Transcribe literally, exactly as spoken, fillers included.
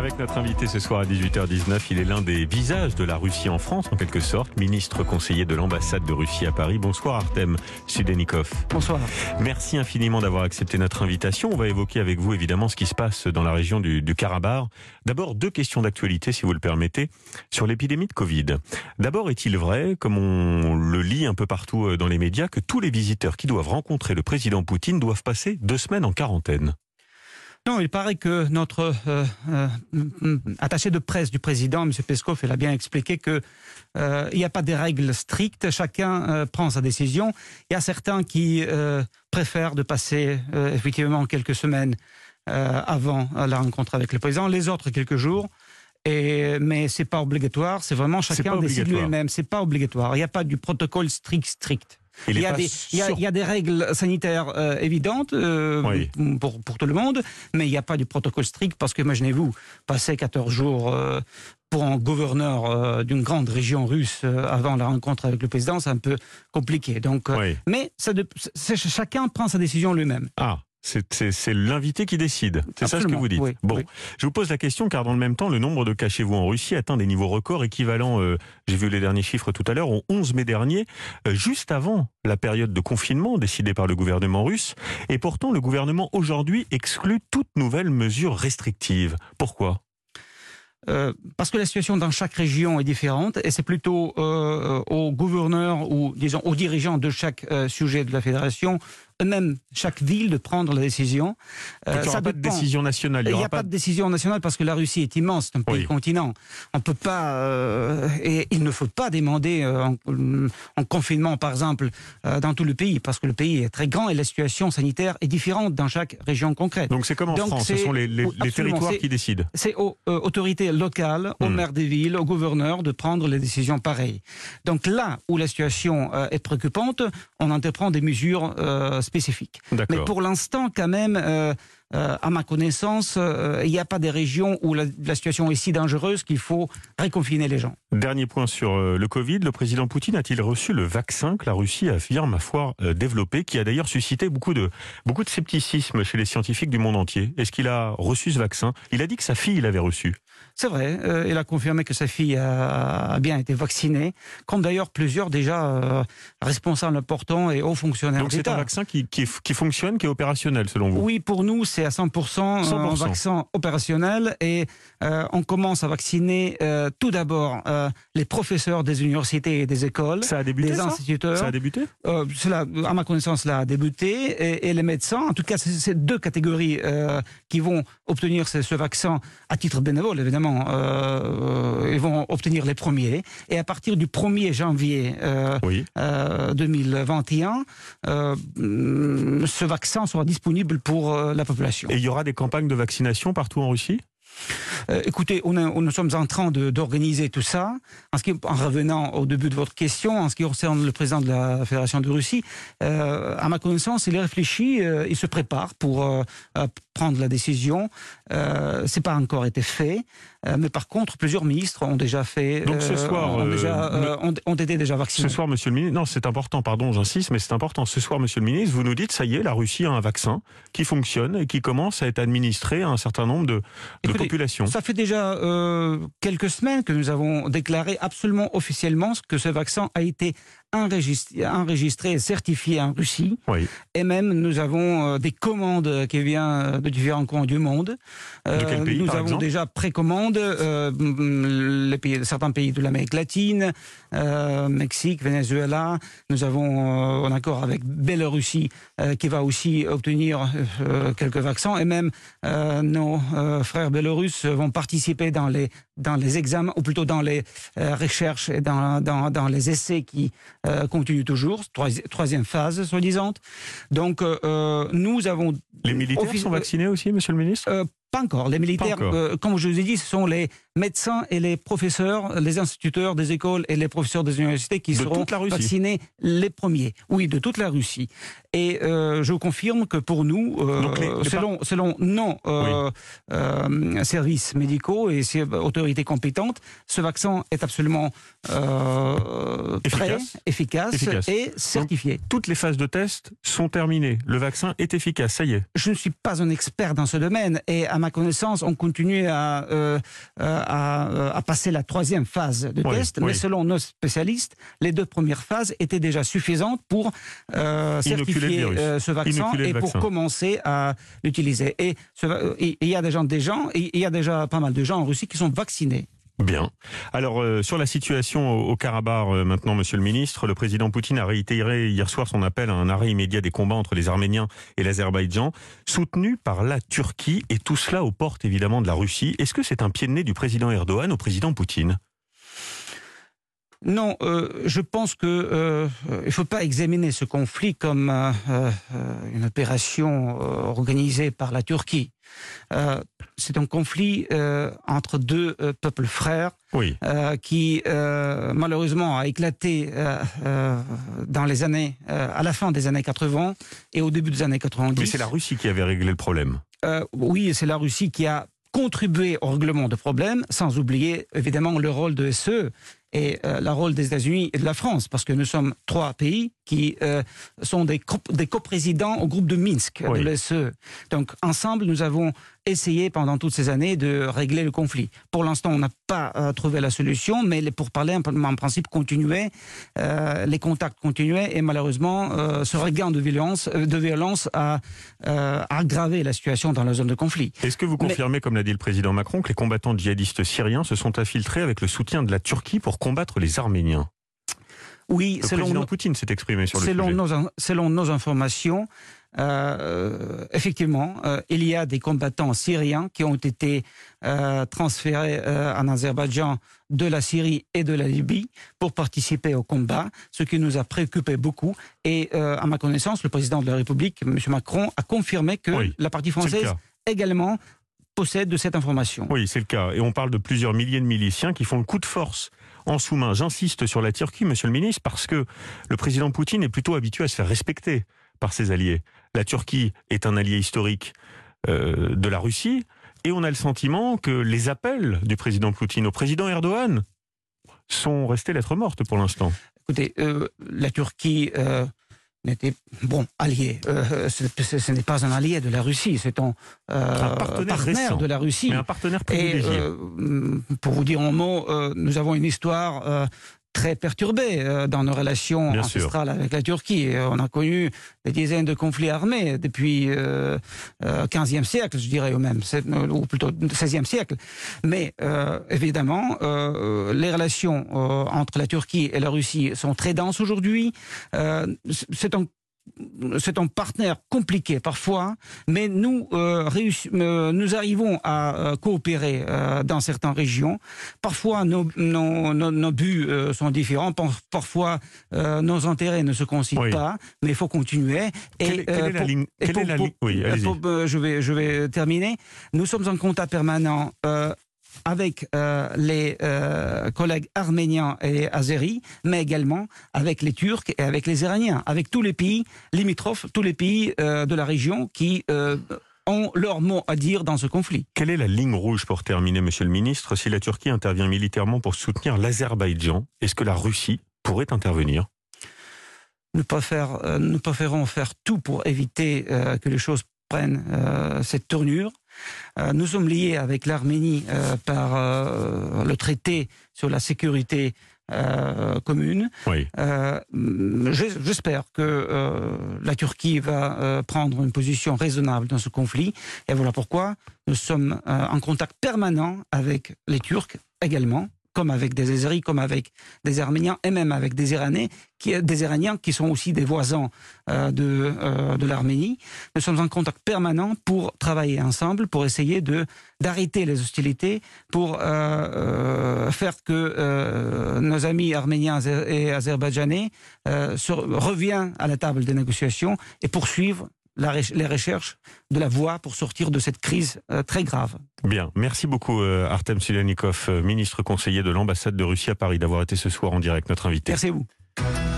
Avec notre invité ce soir à dix-huit heures dix-neuf, il est l'un des visages de la Russie en France, en quelque sorte, ministre conseiller de l'ambassade de Russie à Paris. Bonsoir Artem Sudenikov. Bonsoir. Merci infiniment d'avoir accepté notre invitation. On va évoquer avec vous évidemment ce qui se passe dans la région du, du Karabakh. D'abord, deux questions d'actualité, si vous le permettez, sur l'épidémie de Covid. D'abord, est-il vrai, comme on le lit un peu partout dans les médias, que tous les visiteurs qui doivent rencontrer le président Poutine doivent passer deux semaines en quarantaine ? Non, il paraît que notre euh, euh, attaché de presse du président, M. Peskov, il a bien expliqué que euh, il n'y a pas de règles strictes, chacun euh, prend sa décision. Il y a certains qui euh, préfèrent de passer euh, effectivement quelques semaines euh, avant la rencontre avec le président, les autres quelques jours. Et, mais c'est pas obligatoire, c'est vraiment chacun décide lui-même. C'est pas obligatoire. Il n'y a pas du protocole strict strict. Il, il, y a des, il, y a, il y a des règles sanitaires euh, évidentes euh, oui. pour, pour tout le monde, mais il n'y a pas du protocole strict parce que, imaginez-vous, passer quatorze jours euh, pour un gouverneur euh, d'une grande région russe euh, avant la rencontre avec le président, c'est un peu compliqué. Donc, euh, oui. Mais ça de, chacun prend sa décision lui-même. Ah. C'est, c'est l'invité qui décide, c'est Absolument, ça ce que vous dites. Oui, bon, oui. Je vous pose la question car dans le même temps, le nombre de cas chez vous en Russie atteint des niveaux records équivalents, euh, j'ai vu les derniers chiffres tout à l'heure, au onze mai dernier, euh, juste avant la période de confinement décidée par le gouvernement russe. Et pourtant, le gouvernement aujourd'hui exclut toute nouvelle mesure restrictive. Pourquoi ? Euh, parce que la situation dans chaque région est différente et c'est plutôt euh, aux gouverneurs ou disons aux dirigeants de chaque euh, sujet de la fédération, eux-mêmes, chaque ville, de prendre la décision. Euh, Donc il n'y aura pas de décision nationale. Il n'y a pas de décision nationale parce que la Russie est immense, c'est un pays oui. continent. On peut pas euh, et il ne faut pas demander euh, en, en confinement, par exemple, euh, dans tout le pays parce que le pays est très grand et la situation sanitaire est différente dans chaque région concrète. Donc c'est comme en Donc, France, ce sont les, les, les territoires qui décident. C'est aux euh, autorités locales, aux hmm. maires des villes, aux gouverneurs de prendre les décisions pareilles. Donc là où la situation euh, est préoccupante, on entreprend des mesures euh, spécifiques. Mais pour l'instant, quand même, euh, euh, à ma connaissance, euh, il n'y a pas des régions où la, la situation est si dangereuse qu'il faut réconfiner les gens. Dernier point sur euh, le Covid. Le président Poutine a-t-il reçu le vaccin que la Russie affirme avoir euh, développé, qui a d'ailleurs suscité beaucoup de, beaucoup de scepticisme chez les scientifiques du monde entier? Est-ce qu'il a reçu ce vaccin? Il a dit que sa fille l'avait reçu. C'est vrai, euh, il a confirmé que sa fille a, a bien été vaccinée, comme d'ailleurs plusieurs déjà euh, responsables importants et hauts fonctionnaires d'État. Donc c'est un vaccin qui, qui, qui fonctionne, qui est opérationnel selon vous? Oui, pour nous c'est à cent pour cent, cent pour cent. Un vaccin opérationnel et euh, on commence à vacciner euh, tout d'abord euh, les professeurs des universités et des écoles, ça a débuté, des ça instituteurs. Ça a débuté euh, cela, à ma connaissance, cela a débuté et, et les médecins, en tout cas c'est, c'est deux catégories euh, qui vont obtenir ce, ce vaccin à titre bénévole évidemment. Euh, ils vont obtenir les premiers et à partir du premier janvier euh, oui. euh, deux mille vingt et un euh, ce vaccin sera disponible pour euh, la population. Et il y aura des campagnes de vaccination partout en Russie ? Euh, écoutez, on, a, on nous sommes en train de, d'organiser tout ça. En, ce qui, en revenant au début de votre question, en ce qui concerne le président de la Fédération de Russie, euh, à ma connaissance, il est réfléchi, euh, il se prépare pour euh, prendre la décision. Euh, c'est pas encore été fait, euh, mais par contre, plusieurs ministres ont déjà fait. Donc ce soir, ont, déjà, euh, ont, ont été déjà vaccinés. Ce soir, Monsieur le ministre, non, c'est important. Pardon, j'insiste, mais c'est important. Ce soir, Monsieur le ministre, vous nous dites, ça y est, la Russie a un vaccin qui fonctionne et qui commence à être administré à un certain nombre de, de Écoutez, populations. Ça fait déjà euh, quelques semaines que nous avons déclaré absolument officiellement que ce vaccin a été enregistré, enregistré et certifié en Russie. Oui. Et même, nous avons euh, des commandes qui viennent de différents coins du monde. Euh, de quel pays, nous par avons exemple déjà précommande euh, les pays, certains pays de l'Amérique latine, euh, Mexique, Venezuela. Nous avons euh, un accord avec Biélorussie euh, qui va aussi obtenir euh, quelques vaccins. Et même euh, nos euh, frères biélorusses vont participer dans les, dans les examens, ou plutôt dans les euh, recherches et dans, dans, dans les essais qui euh, continuent toujours. Troisi- troisième phase, soi-disant. Donc, euh, nous avons... Les militaires offic- sont vaccinés aussi, Monsieur le ministre ? euh, Pas encore. Les militaires, encore. Euh, comme je vous ai dit, ce sont les médecins et les professeurs, les instituteurs des écoles et les professeurs des universités qui de seront vaccinés les premiers. Oui, de toute la Russie. Et euh, je vous confirme que pour nous, euh, Donc les, les selon, par... selon nos euh, oui. euh, services médicaux et autorités compétentes, ce vaccin est absolument euh, efficace. prêt, efficace, efficace et certifié. Donc, toutes les phases de test sont terminées. Le vaccin est efficace, ça y est. Je ne suis pas un expert dans ce domaine et à ma connaissance, on continue à, euh, à, à passer la troisième phase de oui, test, oui. mais selon nos spécialistes, les deux premières phases étaient déjà suffisantes pour euh, certifier euh, ce vaccin et pour vaccin. commencer à l'utiliser. Et il y a déjà des gens, il y a déjà pas mal de gens en Russie qui sont vaccinés. Bien. Alors, euh, sur la situation au, au Karabakh, euh, maintenant, Monsieur le Ministre, le président Poutine a réitéré hier soir son appel à un arrêt immédiat des combats entre les Arméniens et l'Azerbaïdjan, soutenu par la Turquie, et tout cela aux portes, évidemment, de la Russie. Est-ce que c'est un pied de nez du président Erdogan au président Poutine ? Non, euh, je pense que euh, il faut pas examiner ce conflit comme euh, euh, une opération euh, organisée par la Turquie. Euh, c'est un conflit euh, entre deux euh, peuples frères oui. euh, qui euh, malheureusement a éclaté euh, euh, dans les années, euh, à la fin des années quatre-vingts et au début des années quatre-vingt-dix. Mais c'est la Russie qui avait réglé le problème. Euh, oui, c'est la Russie qui a contribué au règlement de problèmes, sans oublier évidemment le rôle de l'E S E et euh, le rôle des États-Unis et de la France, parce que nous sommes trois pays qui euh, sont des, co des coprésidents au groupe de Minsk, oui. de l'E S E. Donc ensemble, nous avons essayé pendant toutes ces années de régler le conflit. Pour l'instant, on n'a pas euh, trouvé la solution, mais les pourparlers en principe continuaient, euh, les contacts continuaient, et malheureusement, euh, ce regain de violence, euh, de violence a euh, aggravé la situation dans la zone de conflit. Est-ce que vous confirmez, mais... comme l'a dit le président Macron, que les combattants djihadistes syriens se sont infiltrés avec le soutien de la Turquie pour combattre les Arméniens? Oui, le selon président nos, Poutine s'est exprimé sur le selon sujet. Nos, selon nos informations, euh, effectivement, euh, il y a des combattants syriens qui ont été euh, transférés euh, en Azerbaïdjan de la Syrie et de la Libye pour participer au combat, ce qui nous a préoccupé beaucoup. Et euh, à ma connaissance, le président de la République, M. Macron, a confirmé que oui, la partie française également possède de cette information. Oui, c'est le cas. Et on parle de plusieurs milliers de miliciens qui font le coup de force en sous-main. J'insiste sur la Turquie, Monsieur le Ministre, parce que le président Poutine est plutôt habitué à se faire respecter par ses alliés. La Turquie est un allié historique euh, de la Russie, et on a le sentiment que les appels du président Poutine au président Erdogan sont restés lettre morte pour l'instant. Écoutez, euh, la Turquie... Euh n'était bon allié. Euh, ce, ce, ce n'est pas un allié de la Russie, c'est un, euh, un partenaire, partenaire de la Russie. Mais un partenaire privilégié. Et, euh, pour vous dire en mots, euh, nous avons une histoire euh, très perturbée euh, dans nos relations Bien ancestrales sûr. avec la Turquie. On a connu des dizaines de conflits armés depuis euh, euh, quinzième siècle, je dirais, ou même, ou plutôt seizième siècle. Mais euh, évidemment, euh, les relations euh, entre la Turquie et la Russie sont très denses aujourd'hui. Euh, c'est un C'est un partenaire compliqué parfois, mais nous, euh, réussi, euh, nous arrivons à euh, coopérer euh, dans certaines régions. Parfois, nos, nos, nos, nos buts euh, sont différents. Parfois, euh, nos intérêts ne se coïncident oui. pas, mais il faut continuer. Quelle, et, quelle euh, est la ligne Quelle est la ligne Oui, allez-y. Euh, je vais, je vais terminer. Nous sommes en contact permanent euh, avec euh, les euh, collègues arméniens et azéris, mais également avec les Turcs et avec les Iraniens, avec tous les pays limitrophes, tous les pays euh, de la région qui euh, ont leur mot à dire dans ce conflit. Quelle est la ligne rouge, pour terminer, Monsieur le Ministre, si la Turquie intervient militairement pour soutenir l'Azerbaïdjan? Est-ce que la Russie pourrait intervenir? Nous, préfère, euh, nous préférons faire tout pour éviter euh, que les choses prennent euh, cette tournure. Euh, nous sommes liés avec l'Arménie euh, par euh, le traité sur la sécurité euh, commune. Oui. Euh, J'espère que euh, la Turquie va euh, prendre une position raisonnable dans ce conflit. Et voilà pourquoi nous sommes euh, en contact permanent avec les Turcs également, comme avec des Azéris, comme avec des Arméniens et même avec des Iraniens, qui, des Iraniens qui sont aussi des voisins euh, de, euh, de l'Arménie. Nous sommes en contact permanent pour travailler ensemble, pour essayer de d'arrêter les hostilités, pour euh, euh, faire que euh, nos amis arméniens et azerbaïdjanais euh, se, reviennent à la table des négociations et poursuivent la, les recherches de la voie pour sortir de cette crise euh, très grave. Bien, merci beaucoup euh, Artem Sylianikov, ministre conseiller de l'ambassade de Russie à Paris, d'avoir été ce soir en direct notre invité. Merci à vous.